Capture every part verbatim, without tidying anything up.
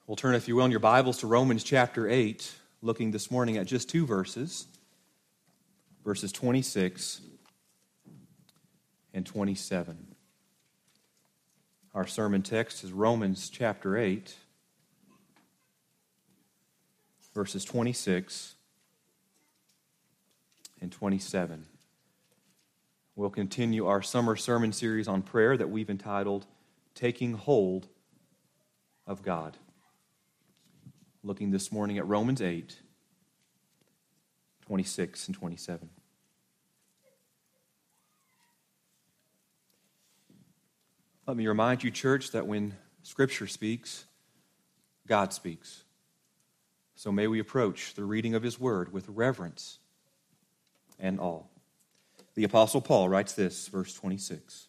We'll turn, if you will, in your Bibles to Romans chapter eight, looking this morning at just two verses, verses twenty-six and twenty-seven. Our sermon text is Romans chapter eight, verses twenty-six and twenty-seven. We'll continue our summer sermon series on prayer that we've entitled, Taking Hold of God. Looking this morning at Romans eight, twenty-six and twenty-seven. Let me remind you, church, that when Scripture speaks, God speaks. So may we approach the reading of His Word with reverence and awe. The Apostle Paul writes this, verse twenty-six.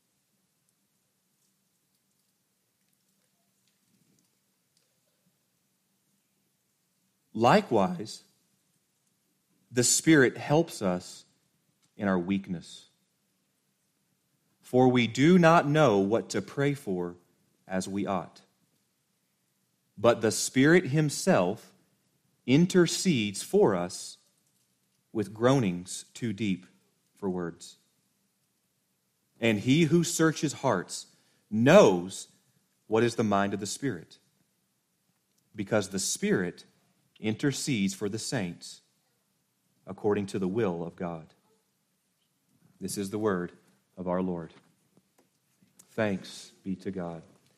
Likewise, the Spirit helps us in our weakness. For we do not know what to pray for as we ought. But the Spirit Himself intercedes for us with groanings too deep for words. And He who searches hearts knows what is the mind of the Spirit, because the Spirit intercedes for the saints according to the will of God. This is the word of our Lord. Thanks be to God.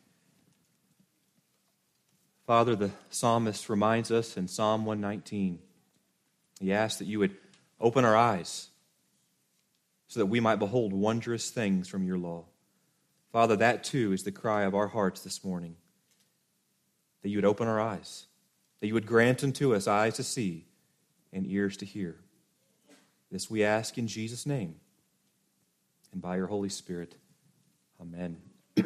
Father, the psalmist reminds us in Psalm one nineteen, he asks that you would open our eyes so that we might behold wondrous things from your law. Father, that too is the cry of our hearts this morning, that you would open our eyes, that you would grant unto us eyes to see and ears to hear. This we ask in Jesus' name and by your Holy Spirit. Amen.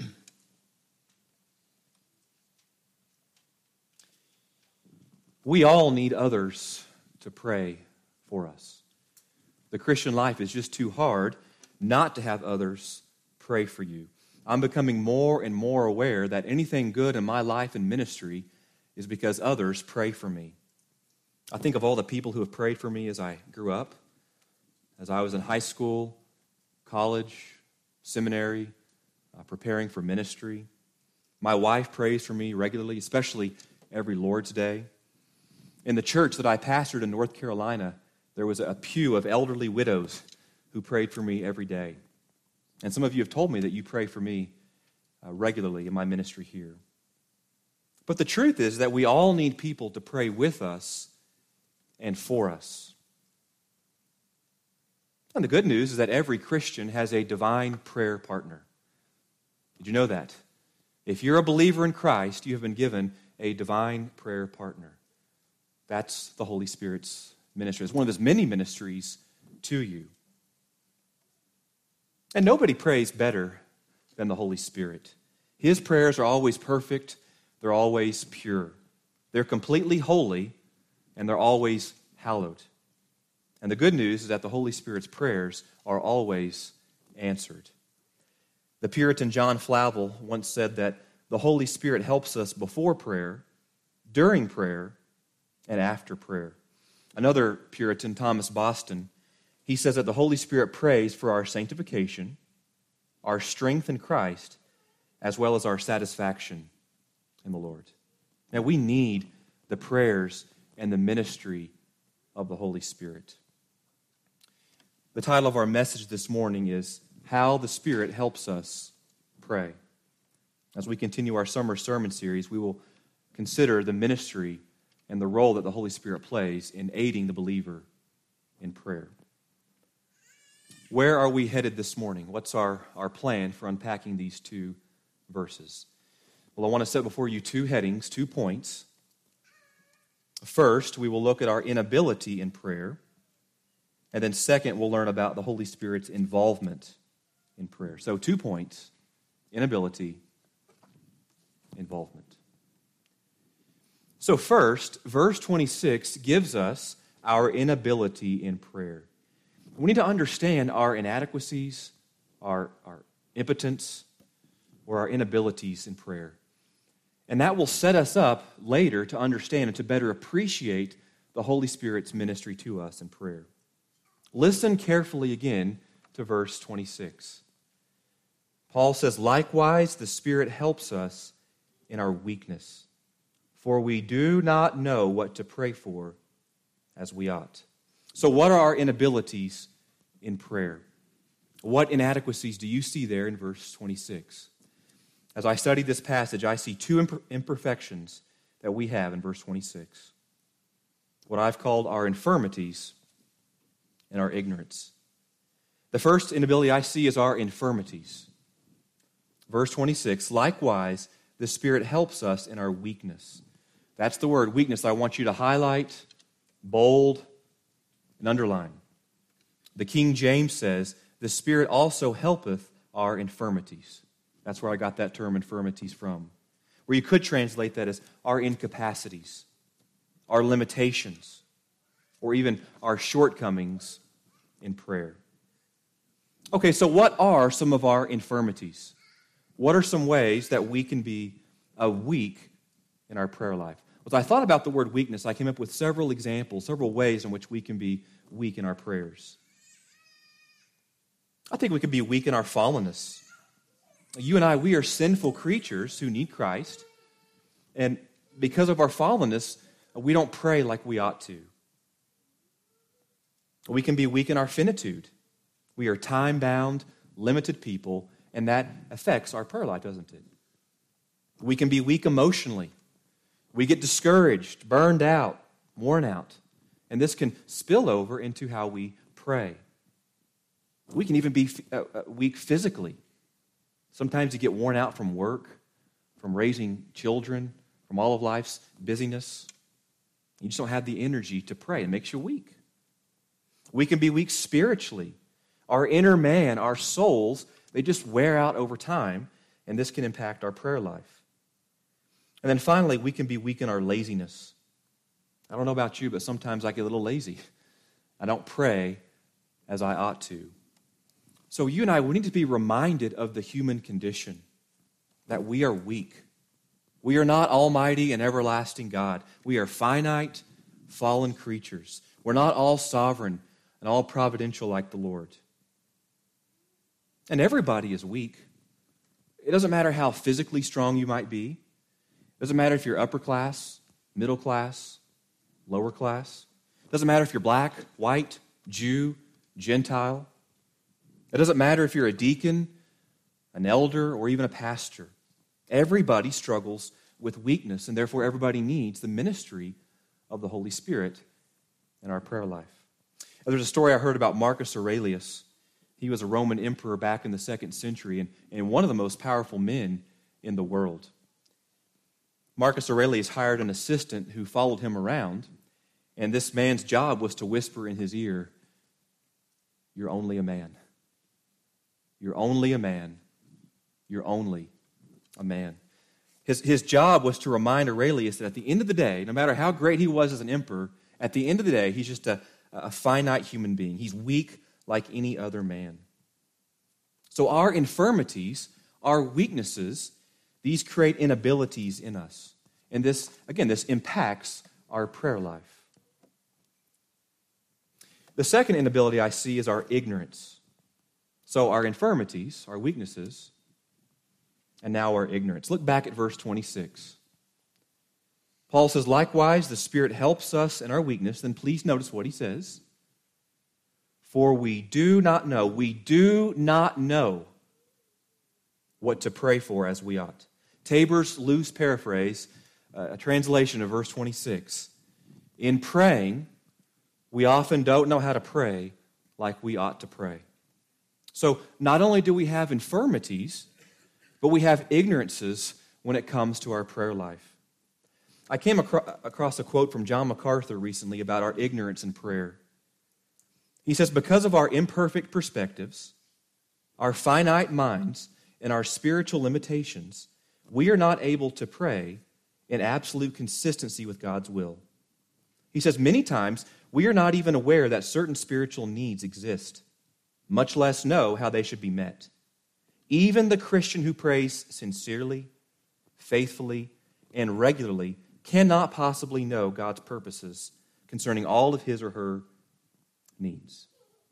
We all need others to pray for us. The Christian life is just too hard not to have others pray for you. I'm becoming more and more aware that anything good in my life and ministry is because others pray for me. I think of all the people who have prayed for me as I grew up, as I was in high school, college, seminary, uh, preparing for ministry. My wife prays for me regularly, especially every Lord's Day. In the church that I pastored in North Carolina, there was a pew of elderly widows who prayed for me every day. And some of you have told me that you pray for me uh, regularly in my ministry here. But the truth is that we all need people to pray with us and for us. And the good news is that every Christian has a divine prayer partner. Did you know that? If you're a believer in Christ, you have been given a divine prayer partner. That's the Holy Spirit's ministry. It's one of His many ministries to you. And nobody prays better than the Holy Spirit. His prayers are always perfect. They're always pure. They're completely holy, and they're always hallowed. And the good news is that the Holy Spirit's prayers are always answered. The Puritan John Flavel once said that the Holy Spirit helps us before prayer, during prayer, and after prayer. Another Puritan, Thomas Boston, he says that the Holy Spirit prays for our sanctification, our strength in Christ, as well as our satisfaction in the Lord. Now, we need the prayers and the ministry of the Holy Spirit. The title of our message this morning is How the Spirit Helps Us Pray. As we continue our summer sermon series, we will consider the ministry and the role that the Holy Spirit plays in aiding the believer in prayer. Where are we headed this morning? What's our, our plan for unpacking these two verses? Well, I want to set before you two headings, two points. First, we will look at our inability in prayer. And then second, we'll learn about the Holy Spirit's involvement in prayer. So two points, inability, involvement. So first, verse twenty-six gives us our inability in prayer. We need to understand our inadequacies, our, our impotence, or our inabilities in prayer. And that will set us up later to understand and to better appreciate the Holy Spirit's ministry to us in prayer. Listen carefully again to verse twenty-six. Paul says, "Likewise, the Spirit helps us in our weakness, for we do not know what to pray for as we ought." So what are our inabilities in prayer? What inadequacies do you see there in verse twenty-six? As I study this passage, I see two imperfections that we have in verse twenty-six. What I've called our infirmities and our ignorance. The first inability I see is our infirmities. Verse twenty-six, "Likewise, the Spirit helps us in our weakness." That's the word, weakness, I want you to highlight, bold, and underline. The King James says, "The Spirit also helpeth our infirmities." That's where I got that term infirmities from. Where you could translate that as our incapacities, our limitations, or even our shortcomings in prayer. Okay, so what are some of our infirmities? What are some ways that we can be uh, weak in our prayer life? As I thought about the word weakness, I came up with several examples, several ways in which we can be weak in our prayers. I think we can be weak in our fallenness. You and I, we are sinful creatures who need Christ, and because of our fallenness, we don't pray like we ought to. We can be weak in our finitude. We are time-bound, limited people, and that affects our prayer life, doesn't it? We can be weak emotionally. We get discouraged, burned out, worn out, and this can spill over into how we pray. We can even be uh, weak physically. Sometimes you get worn out from work, from raising children, from all of life's busyness. You just don't have the energy to pray. It makes you weak. We can be weak spiritually. Our inner man, our souls, they just wear out over time, and this can impact our prayer life. And then finally, we can be weak in our laziness. I don't know about you, but sometimes I get a little lazy. I don't pray as I ought to. So you and I, we need to be reminded of the human condition, that we are weak. We are not almighty and everlasting God. We are finite, fallen creatures. We're not all sovereign and all providential like the Lord. And everybody is weak. It doesn't matter how physically strong you might be. It doesn't matter if you're upper class, middle class, lower class. It doesn't matter if you're black, white, Jew, Gentile. It doesn't matter if you're a deacon, an elder, or even a pastor. Everybody struggles with weakness, and therefore everybody needs the ministry of the Holy Spirit in our prayer life. There's a story I heard about Marcus Aurelius. He was a Roman emperor back in the second century and, and one of the most powerful men in the world. Marcus Aurelius hired an assistant who followed him around, and this man's job was to whisper in his ear, "You're only a man. You're only a man. You're only a man." His, his job was to remind Aurelius that at the end of the day, no matter how great he was as an emperor, at the end of the day, he's just a, a finite human being. He's weak like any other man. So our infirmities, our weaknesses, these create inabilities in us. And this, again, this impacts our prayer life. The second inability I see is our ignorance. So our infirmities, our weaknesses, and now our ignorance. Look back at verse twenty-six. Paul says, "Likewise, the Spirit helps us in our weakness." Then please notice what he says. "For we do not know, we do not know what to pray for as we ought." Tabor's loose paraphrase, uh, a translation of verse twenty-six. In praying, we often don't know how to pray like we ought to pray. So not only do we have infirmities, but we have ignorances when it comes to our prayer life. I came acro- across a quote from John MacArthur recently about our ignorance in prayer. He says, "Because of our imperfect perspectives, our finite minds, and our spiritual limitations, we are not able to pray in absolute consistency with God's will." He says, "Many times we are not even aware that certain spiritual needs exist, much less know how they should be met. Even the Christian who prays sincerely, faithfully, and regularly cannot possibly know God's purposes concerning all of his or her needs.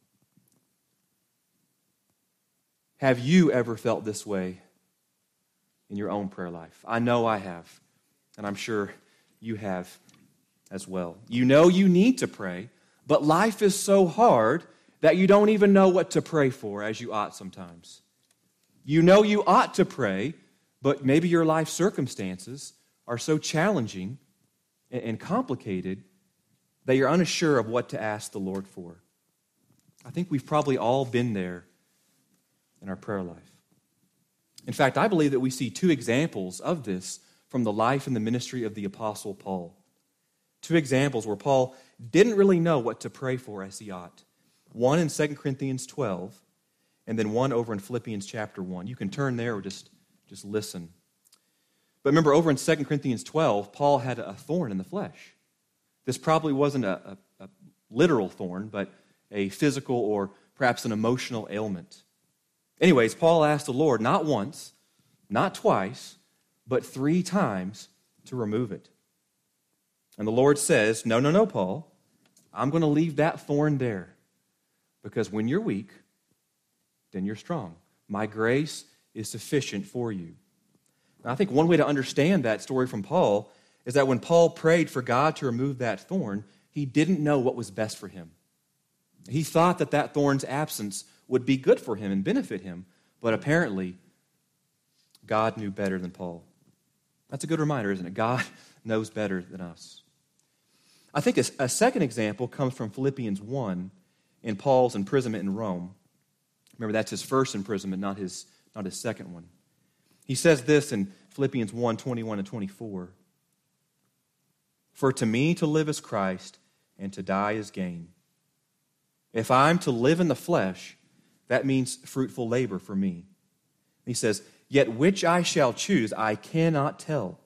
Have you ever felt this way in your own prayer life? I know I have, and I'm sure you have as well. You know you need to pray, but life is so hard that you don't even know what to pray for as you ought sometimes. You know you ought to pray, but maybe your life circumstances are so challenging and complicated that you're unsure of what to ask the Lord for. I think we've probably all been there in our prayer life. In fact, I believe that we see two examples of this from the life and the ministry of the Apostle Paul. Two examples where Paul didn't really know what to pray for as he ought. One in Second Corinthians twelve, and then one over in Philippians chapter one. You can turn there or just, just listen. But remember, over in Second Corinthians twelve, Paul had a thorn in the flesh. This probably wasn't a, a, a literal thorn, but a physical or perhaps an emotional ailment. Anyways, Paul asked the Lord not once, not twice, but three times to remove it. And the Lord says, no, no, no, Paul, I'm going to leave that thorn there because when you're weak, then you're strong. My grace is sufficient for you. And I think one way to understand that story from Paul is that when Paul prayed for God to remove that thorn, he didn't know what was best for him. He thought that that thorn's absence would be good for him and benefit him, but apparently God knew better than Paul. That's a good reminder, isn't it? God knows better than us. I think a, a second example comes from Philippians one in Paul's imprisonment in Rome. Remember, that's his first imprisonment, not his, not his second one. He says this in Philippians one, twenty-one and twenty-four. For to me to live is Christ, and to die is gain. If I'm to live in the flesh, that means fruitful labor for me. He says, yet which I shall choose, I cannot tell.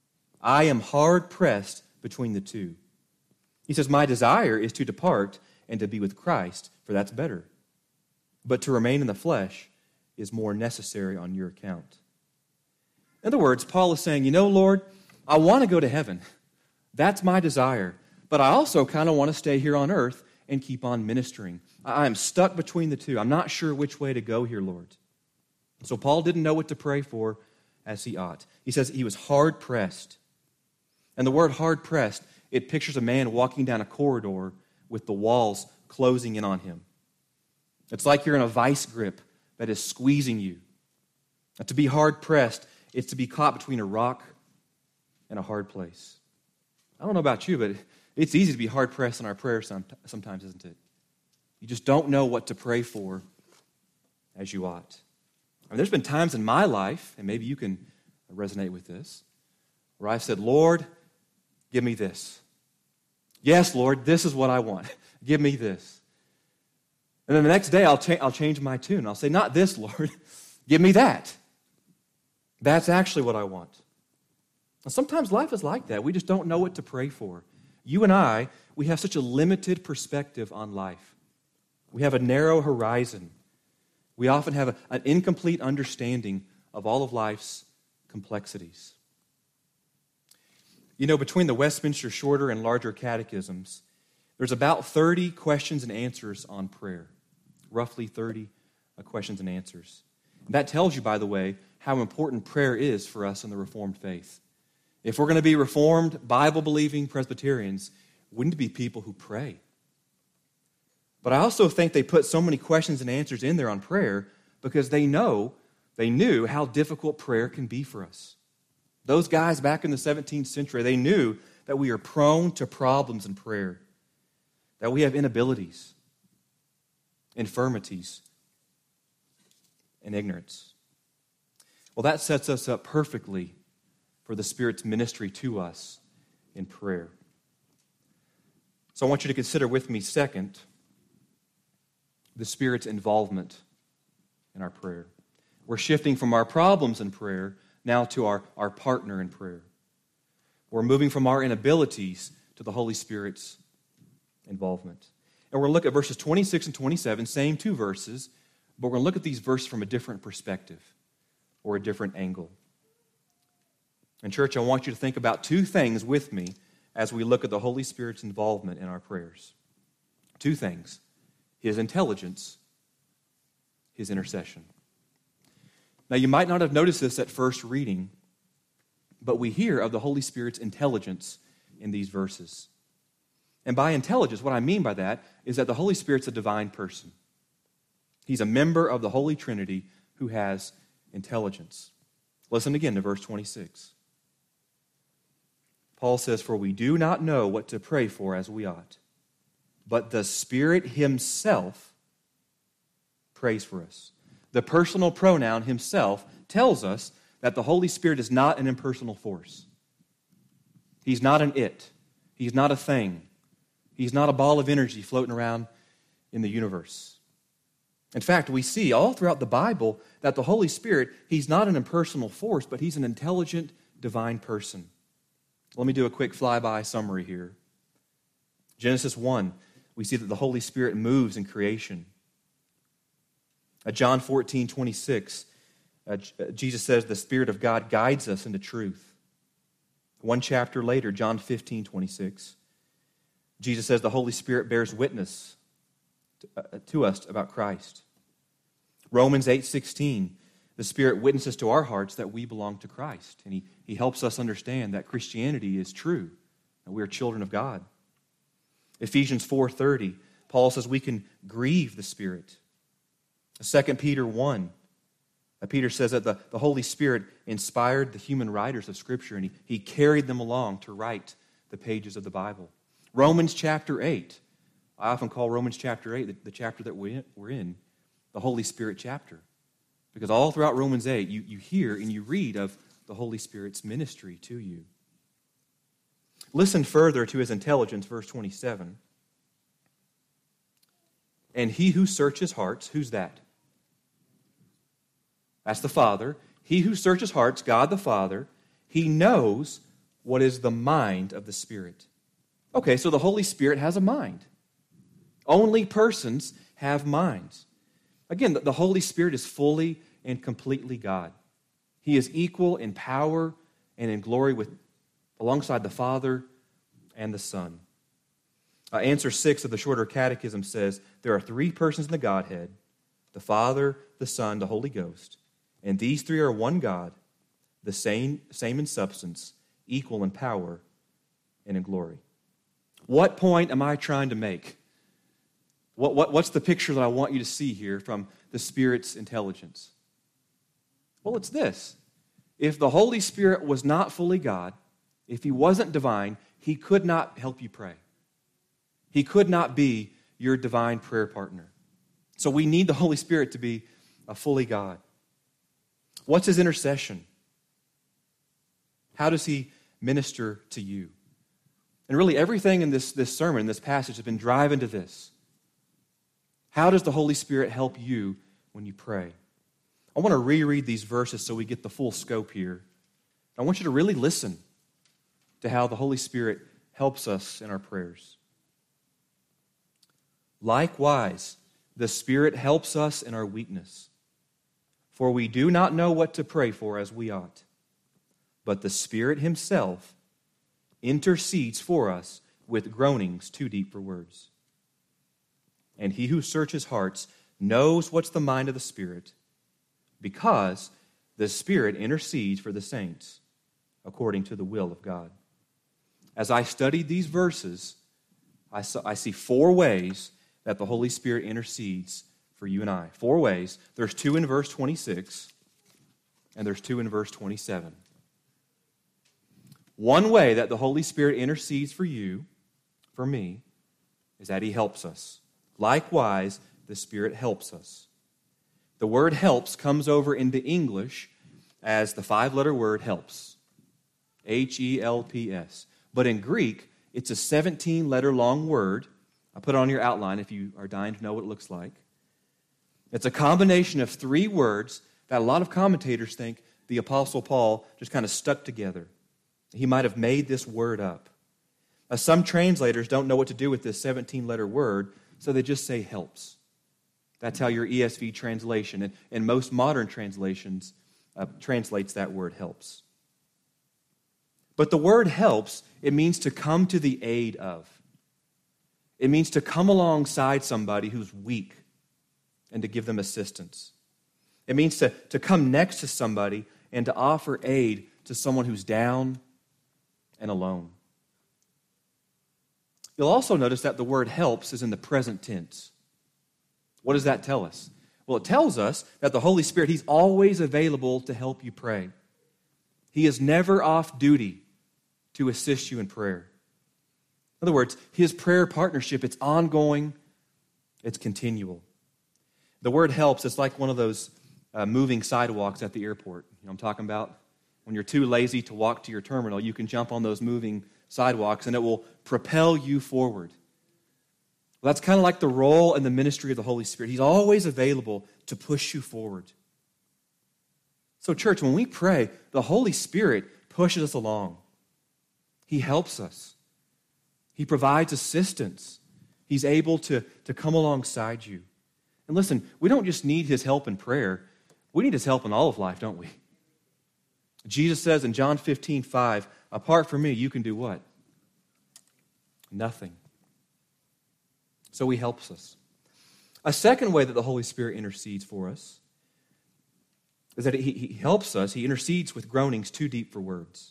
I am hard pressed between the two. He says, my desire is to depart and to be with Christ, for that's better. But to remain in the flesh is more necessary on your account. In other words, Paul is saying, you know, Lord, I want to go to heaven. That's my desire. But I also kind of want to stay here on earth and keep on ministering. I am stuck between the two. I'm not sure which way to go here, Lord. So Paul didn't know what to pray for as he ought. He says he was hard-pressed. And the word hard-pressed, it pictures a man walking down a corridor with the walls closing in on him. It's like you're in a vice grip that is squeezing you. Now, to be hard-pressed, it's to be caught between a rock and a hard place. I don't know about you, but it's easy to be hard-pressed in our prayers sometimes, isn't it? You just don't know what to pray for as you ought. I mean, there's been times in my life, and maybe you can resonate with this, where I've said, Lord, give me this. Yes, Lord, this is what I want. Give me this. And then the next day, I'll, cha- I'll change my tune. I'll say, not this, Lord. Give me that. That's actually what I want. Now, sometimes life is like that. We just don't know what to pray for. You and I, we have such a limited perspective on life. We have a narrow horizon. We often have a, an incomplete understanding of all of life's complexities. You know, between the Westminster Shorter and Larger Catechisms, there's about thirty questions and answers on prayer. Roughly thirty uh, questions and answers. And that tells you, by the way, how important prayer is for us in the Reformed faith. If we're going to be Reformed, Bible-believing Presbyterians, we need to be people who pray. But I also think they put so many questions and answers in there on prayer because they know, they knew how difficult prayer can be for us. Those guys back in the seventeenth century, they knew that we are prone to problems in prayer, that we have inabilities, infirmities, and ignorance. Well, that sets us up perfectly for the Spirit's ministry to us in prayer. So I want you to consider with me, second, the Spirit's involvement in our prayer. We're shifting from our problems in prayer now to our, our partner in prayer. We're moving from our inabilities to the Holy Spirit's involvement. And we're going to look at verses twenty-six and twenty-seven, same two verses, but we're going to look at these verses from a different perspective or a different angle. And church, I want you to think about two things with me as we look at the Holy Spirit's involvement in our prayers. Two things: His intelligence, His intercession. Now, you might not have noticed this at first reading, but we hear of the Holy Spirit's intelligence in these verses. And by intelligence, what I mean by that is that the Holy Spirit's a divine person. He's a member of the Holy Trinity who has intelligence. Listen again to verse twenty-six. Paul says, "For we do not know what to pray for as we ought, but the Spirit Himself prays for us." The personal pronoun Himself tells us that the Holy Spirit is not an impersonal force. He's not an it. He's not a thing. He's not a ball of energy floating around in the universe. In fact, we see all throughout the Bible that the Holy Spirit, He's not an impersonal force, but He's an intelligent, divine person. Let me do a quick flyby summary here. Genesis one, we see that the Holy Spirit moves in creation. At John fourteen twenty-six, uh, Jesus says the Spirit of God guides us into truth. One chapter later, John fifteen twenty-six, Jesus says the Holy Spirit bears witness to, uh, to us about Christ. Romans eight sixteen, the Spirit witnesses to our hearts that we belong to Christ. And he, he helps us understand that Christianity is true, and we are children of God. Ephesians four thirty, Paul says we can grieve the Spirit. Second Peter one, Peter says that the, the Holy Spirit inspired the human writers of Scripture, and he, he carried them along to write the pages of the Bible. Romans chapter eight, I often call Romans chapter eight, the, the chapter that we're in, we're in, the Holy Spirit chapter. Because all throughout Romans eight, you, you hear and you read of the Holy Spirit's ministry to you. Listen further to His intelligence, verse twenty-seven. "And He who searches hearts," who's that? That's the Father. He who searches hearts, God the Father, He knows what is the mind of the Spirit. Okay, so the Holy Spirit has a mind. Only persons have minds. Again, the Holy Spirit is fully and completely God. He is equal in power and in glory with, alongside the Father and the Son. Uh, answer six of the Shorter Catechism says, there are three persons in the Godhead, the Father, the Son, the Holy Ghost. And these three are one God, the same, same in substance, equal in power and in glory. What point am I trying to make? What, what, what's the picture that I want you to see here from the Spirit's intelligence? Well, it's this. If the Holy Spirit was not fully God, if He wasn't divine, He could not help you pray. He could not be your divine prayer partner. So we need the Holy Spirit to be a fully God. What's His intercession? How does He minister to you? And really everything in this, this sermon, this passage, has been driving to this. How does the Holy Spirit help you when you pray? I want to reread these verses so we get the full scope here. I want you to really listen to how the Holy Spirit helps us in our prayers. "Likewise, the Spirit helps us in our weakness. For we do not know what to pray for as we ought. But the Spirit Himself intercedes for us with groanings too deep for words. And He who searches hearts knows what's the mind of the Spirit, because the Spirit intercedes for the saints according to the will of God." As I studied these verses, I, saw, I see four ways that the Holy Spirit intercedes for you and I. Four ways. There's two in verse twenty-six, and there's two in verse twenty-seven. One way that the Holy Spirit intercedes for you, for me, is that He helps us. Likewise, the Spirit helps us. The word helps comes over into English as the five-letter word helps. H E L P S. But in Greek, it's a seventeen-letter long word. I'll put it on your outline if you are dying to know what it looks like. It's a combination of three words that a lot of commentators think the Apostle Paul just kind of stuck together. He might have made this word up. Now, some translators don't know what to do with this seventeen-letter word, so they just say helps. That's how your E S V translation, and, and most modern translations, uh, translates that word helps. But the word helps, it means to come to the aid of. It means to come alongside somebody who's weak and to give them assistance. It means to, to come next to somebody and to offer aid to someone who's down and alone. You'll also notice that the word helps is in the present tense. What does that tell us? Well, it tells us that the Holy Spirit, He's always available to help you pray. He is never off duty to assist you in prayer. In other words, His prayer partnership, it's ongoing, it's continual. The word helps, it's like one of those uh, moving sidewalks at the airport. You know what I'm talking about? When you're too lazy to walk to your terminal, you can jump on those moving sidewalks and it will propel you forward. Well, that's kind of like the role and the ministry of the Holy Spirit. He's always available to push you forward. So, church, when we pray, the Holy Spirit pushes us along. He helps us. He provides assistance. He's able to, to come alongside you. And listen, we don't just need His help in prayer. We need His help in all of life, don't we? Jesus says in John fifteen five, apart from me, you can do what? Nothing. So He helps us. A second way that the Holy Spirit intercedes for us is that He, he helps us, He intercedes with groanings too deep for words.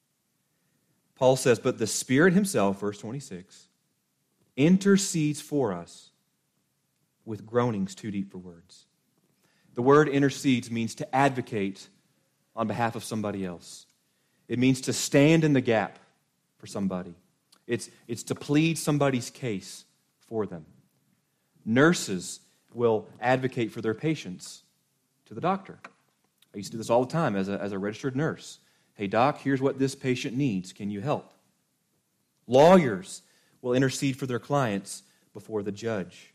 Paul says, but the Spirit Himself, verse twenty-six, intercedes for us with groanings too deep for words. The word intercedes means to advocate on behalf of somebody else. It means to stand in the gap for somebody. It's, it's to plead somebody's case for them. Nurses will advocate for their patients to the doctor. I used to do this all the time as a, as a registered nurse. Hey, doc, here's what this patient needs. Can you help? Lawyers will intercede for their clients before the judge.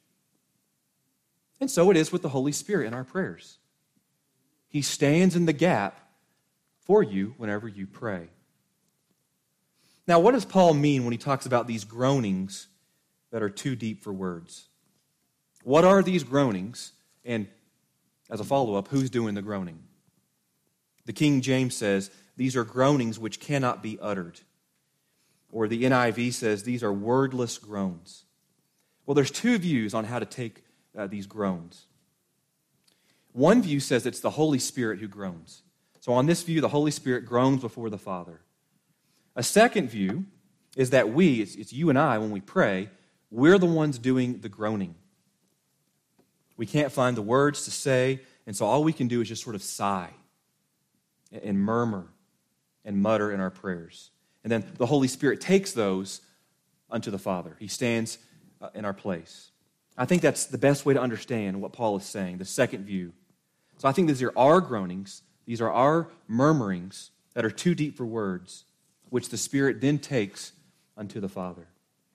And so it is with the Holy Spirit in our prayers. He stands in the gap for you whenever you pray. Now, what does Paul mean when he talks about these groanings that are too deep for words? What are these groanings? And as a follow-up, who's doing the groaning? The King James says, these are groanings which cannot be uttered. Or the N I V says, these are wordless groans. Well, there's two views on how to take uh, these groans. One view says it's the Holy Spirit who groans. So on this view, the Holy Spirit groans before the Father. A second view is that we, it's, it's you and I, when we pray, we're the ones doing the groaning. We can't find the words to say, and so all we can do is just sort of sigh and, and murmur and mutter in our prayers. And then the Holy Spirit takes those unto the Father. He stands uh, in our place. I think that's the best way to understand what Paul is saying, the second view. So I think these are our groanings, these are our murmurings that are too deep for words, which the Spirit then takes unto the Father.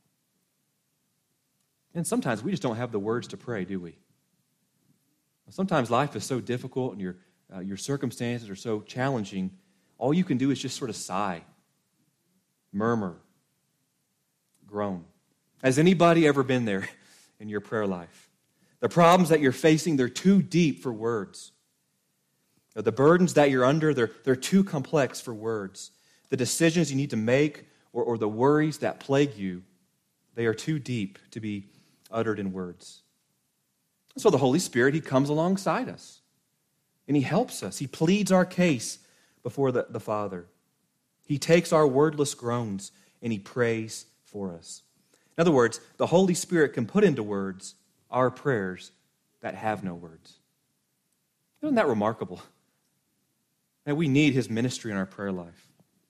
And sometimes we just don't have the words to pray, do we? Sometimes life is so difficult and your, uh, your circumstances are so challenging, all you can do is just sort of sigh, murmur, groan. Has anybody ever been there in your prayer life? The problems that you're facing, they're too deep for words. The burdens that you're under, they're, they're too complex for words. The decisions you need to make or, or the worries that plague you, they are too deep to be uttered in words. So the Holy Spirit, He comes alongside us and He helps us. He pleads our case before the, the Father. He takes our wordless groans and He prays for us. In other words, the Holy Spirit can put into words our prayers that have no words. Isn't that remarkable? And we need His ministry in our prayer life.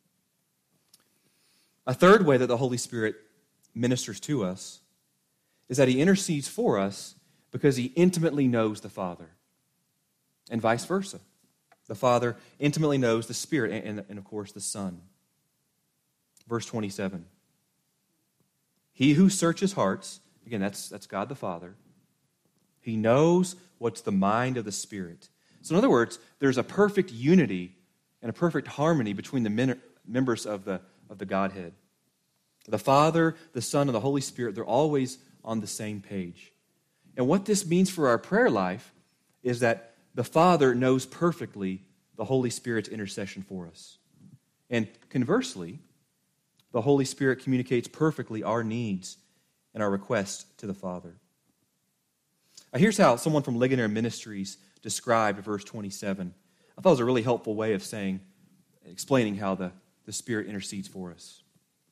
A third way that the Holy Spirit ministers to us is that He intercedes for us because He intimately knows the Father, and vice versa. The Father intimately knows the Spirit and, and, and of course, the Son. Verse twenty-seven. He who searches hearts, again, that's, that's God the Father, He knows what's the mind of the Spirit. So in other words, there's a perfect unity and a perfect harmony between the men, members of the, of the Godhead. The Father, the Son, and the Holy Spirit, they're always on the same page. And what this means for our prayer life is that the Father knows perfectly the Holy Spirit's intercession for us. And conversely, the Holy Spirit communicates perfectly our needs and our requests to the Father. Now, here's how someone from Ligonier Ministries described verse twenty-seven. I thought it was a really helpful way of saying, explaining how the, the Spirit intercedes for us.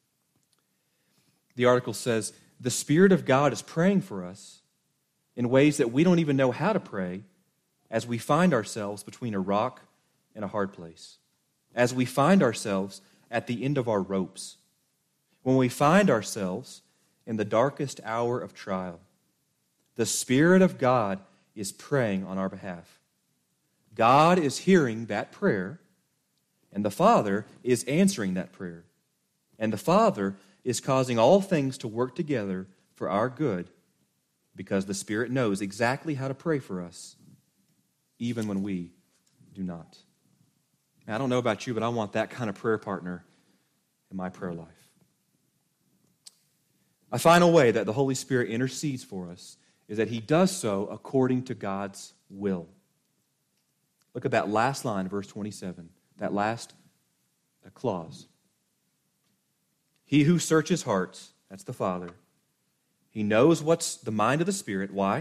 The article says, the Spirit of God is praying for us in ways that we don't even know how to pray as we find ourselves between a rock and a hard place, as we find ourselves at the end of our ropes, when we find ourselves in the darkest hour of trial. The Spirit of God is praying on our behalf. God is hearing that prayer, and the Father is answering that prayer. And the Father is causing all things to work together for our good because the Spirit knows exactly how to pray for us, even when we do not. Now, I don't know about you, but I want that kind of prayer partner in my prayer life. A final way that the Holy Spirit intercedes for us is that he does so according to God's will. Look at that last line, verse twenty-seven, that last clause. He who searches hearts, that's the Father, he knows what's the mind of the Spirit. Why?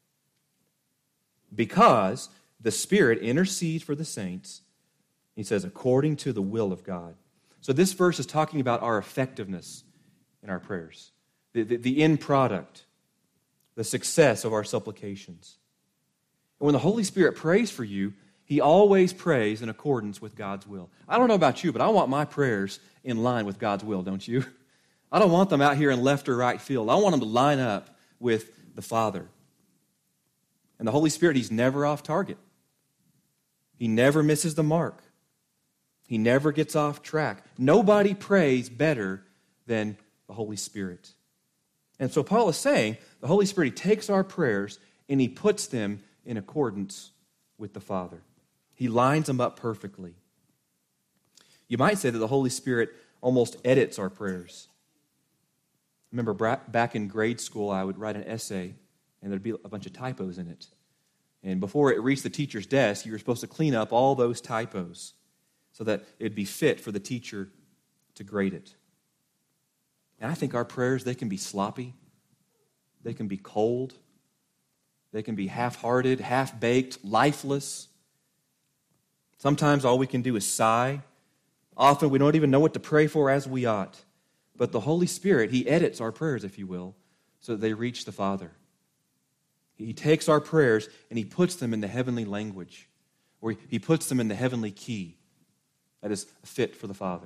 Because the Spirit intercedes for the saints, he says, according to the will of God. So this verse is talking about our effectiveness in our prayers, the, the, the end product, the success of our supplications. And when the Holy Spirit prays for you, he always prays in accordance with God's will. I don't know about you, but I want my prayers in line with God's will, don't you? I don't want them out here in left or right field. I want them to line up with the Father. And the Holy Spirit, he's never off target. He never misses the mark. He never gets off track. Nobody prays better than the Holy Spirit. And so Paul is saying the Holy Spirit, he takes our prayers and he puts them in accordance with the Father. He lines them up perfectly. You might say that the Holy Spirit almost edits our prayers. I remember back in grade school, I would write an essay, and there'd be a bunch of typos in it. And before it reached the teacher's desk, you were supposed to clean up all those typos so that it'd be fit for the teacher to grade it. And I think our prayers, they can be sloppy. They can be cold. They can be half-hearted, half-baked, lifeless. Sometimes all we can do is sigh. Often we don't even know what to pray for as we ought. But the Holy Spirit, he edits our prayers, if you will, so that they reach the Father. He takes our prayers and he puts them in the heavenly language, or he puts them in the heavenly key that is fit for the Father.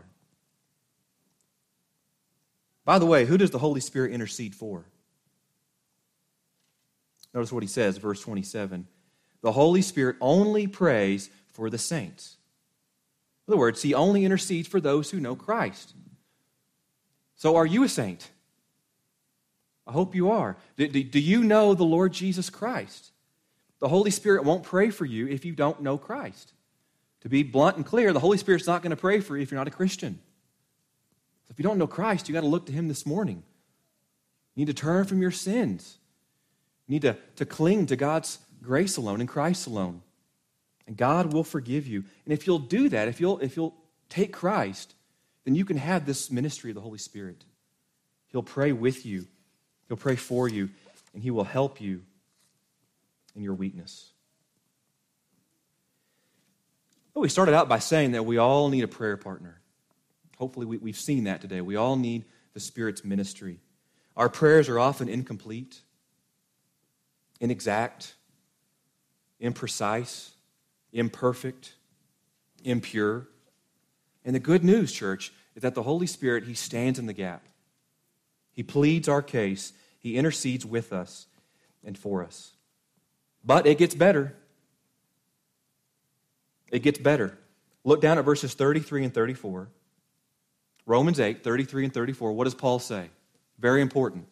By the way, who does the Holy Spirit intercede for? Notice what he says, verse twenty-seven. The Holy Spirit only prays for the saints. In other words, he only intercedes for those who know Christ. So are you a saint? I hope you are. Do, do, do you know the Lord Jesus Christ? The Holy Spirit won't pray for you if you don't know Christ. To be blunt and clear, the Holy Spirit's not going to pray for you if you're not a Christian. So if you don't know Christ, you got to look to him this morning. You need to turn from your sins. You need to, to cling to God's grace alone and Christ alone. And God will forgive you. And if you'll do that, if you'll, if you'll take Christ, then you can have this ministry of the Holy Spirit. He'll pray with you. He'll pray for you. And he will help you in your weakness. Well, we started out by saying that we all need a prayer partner. Hopefully we, we've seen that today. We all need the Spirit's ministry. Our prayers are often incomplete, inexact, imprecise, imperfect, impure. And the good news, church, is that the Holy Spirit, he stands in the gap. He pleads our case. He intercedes with us and for us. But it gets better. It gets better. Look down at verses thirty-three and thirty-four. Romans eight, thirty-three and thirty-four. What does Paul say? Very important.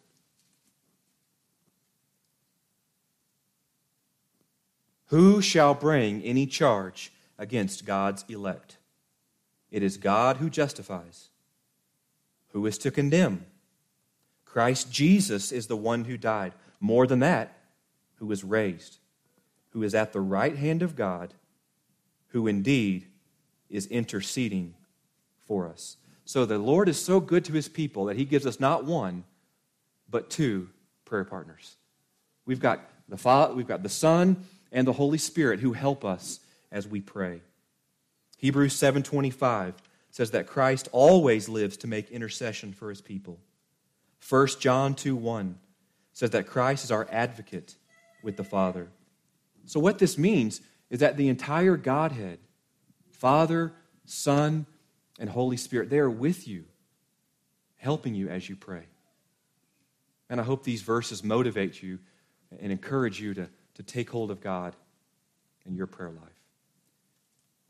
Who shall bring any charge against God's elect? It is God who justifies. Who is to condemn? Christ Jesus is the one who died. More than that, who was raised, who is at the right hand of God, who indeed is interceding for us. So the Lord is so good to his people that he gives us not one, but two prayer partners. We've got the Father, we've got the Son and the Holy Spirit who help us as we pray. Hebrews seven twenty-five says that Christ always lives to make intercession for his people. First John two one says that Christ is our advocate with the Father. So what this means is that the entire Godhead, Father, Son, and Holy Spirit, they are with you, helping you as you pray. And I hope these verses motivate you and encourage you to, to take hold of God in your prayer life.